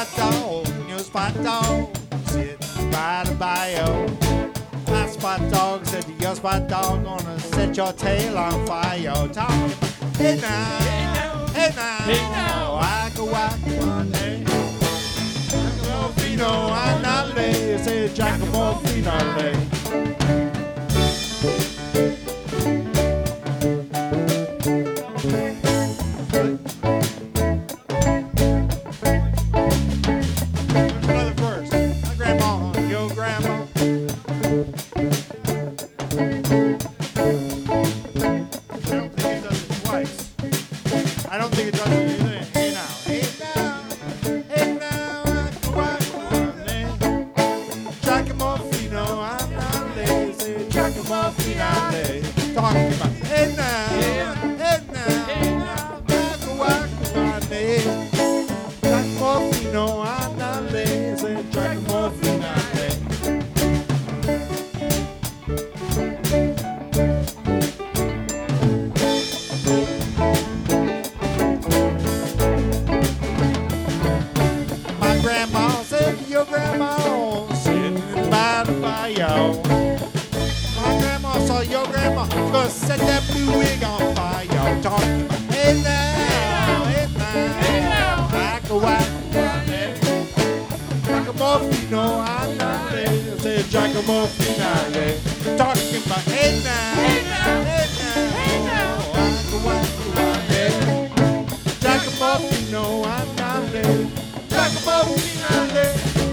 dog, your spot dog, sitting by the bayou. My spot dog said to your spot dog, gonna set your tail on fire. Talking about, hey now, hey now, hey now, waka waka, Fino, andale, say Giacomo Finale. Another verse. My grandma, your grandma. I don't think it does it twice. I don't think it does it either. Hey now, hey now, hey now, Giacomo Fino, andale, say Giacomo Finale. Talking about, hey now, hey now, hey now, Giacomo Fino, andale, say Giacomo Finale. My grandma said to your grandma, sitting by the bayou. My grandma saw your grandma, gonna set that blue wig on fire. Talking about, hey now, hey now, hey now, Giacomo Fino, andale, say Giacomo Finale. Talking about, hey now, hey now, hey now, Giacomo Fino, andale, Giacomo Finale.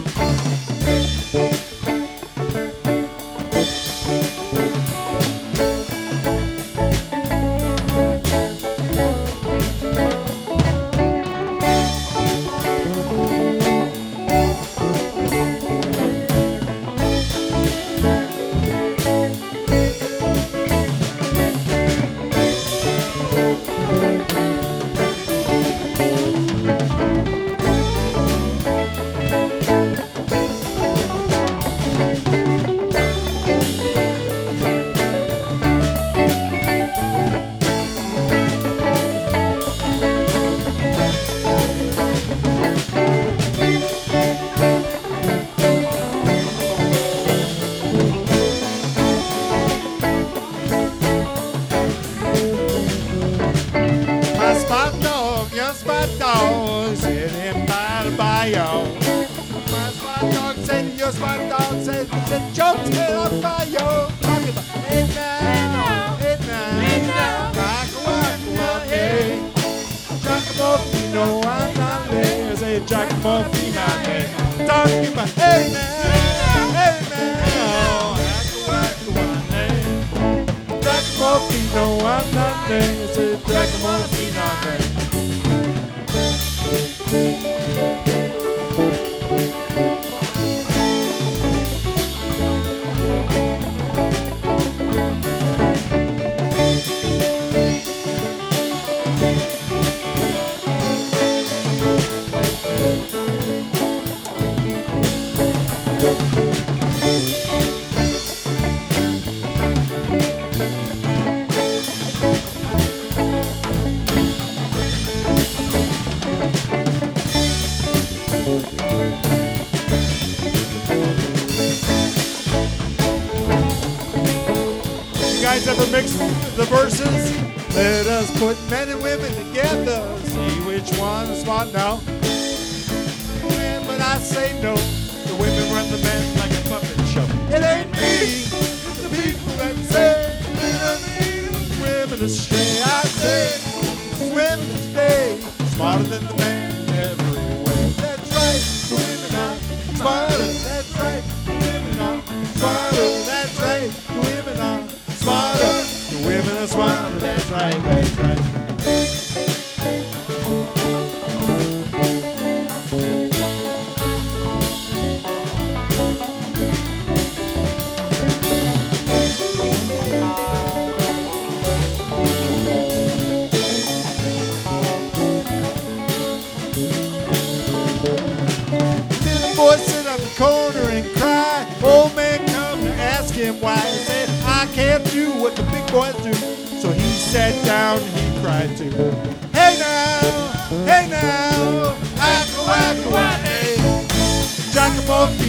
Your spot dog sitting by the bayou. My spot dog said to your spot dog, said, set your tail on fire. Talking about, hey now, hey now, hey now, hey. Giacomo Fino, andale, say Giacomo Finale. Talking about, hey now, hey now, Giacomo Fino, andale, say Giacomo Finale. You guys ever mix the verses? Let us put men and women together, see which one's smart now. But I say no, the women run the men like a puppet show. It ain't me, it's the people that say women astray. I say women today smarter than the men everywhere. That's right, women are smarter. That's right, women are smarter. That's right, women are smarter. The women are smarter. That's right, that's right. Boy sit on the corner and cry. Old man come to ask him why. He said, I can't do what the big boys do. So he sat down and he cried too. Hey now, I go, hey.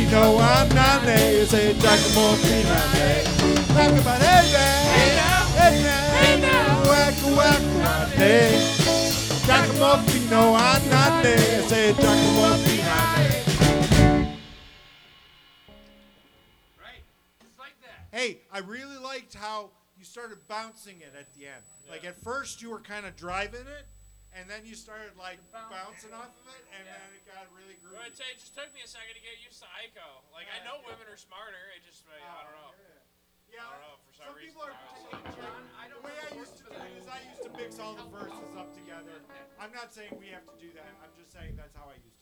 Fino Anane. Say Giacomo Finane. Talk about hey now, hey now, wacka wacka Anane. Giacomo Fino Anane. Say Giacomo Finane. Right, just like that. Hey, I really liked how you started bouncing it at the end. Like at first you were kind of driving it, and then you started like bouncing off of it, and then it got really groovy. Well, I'd say it just took me a second to get used to Aiko. Like, I know women are smarter, it just, I don't know. Yeah, I don't know, for some reason. people are. The way I used to do it is I used to mix all the verses up together. I'm not saying we have to do that. I'm just saying that's how I used to.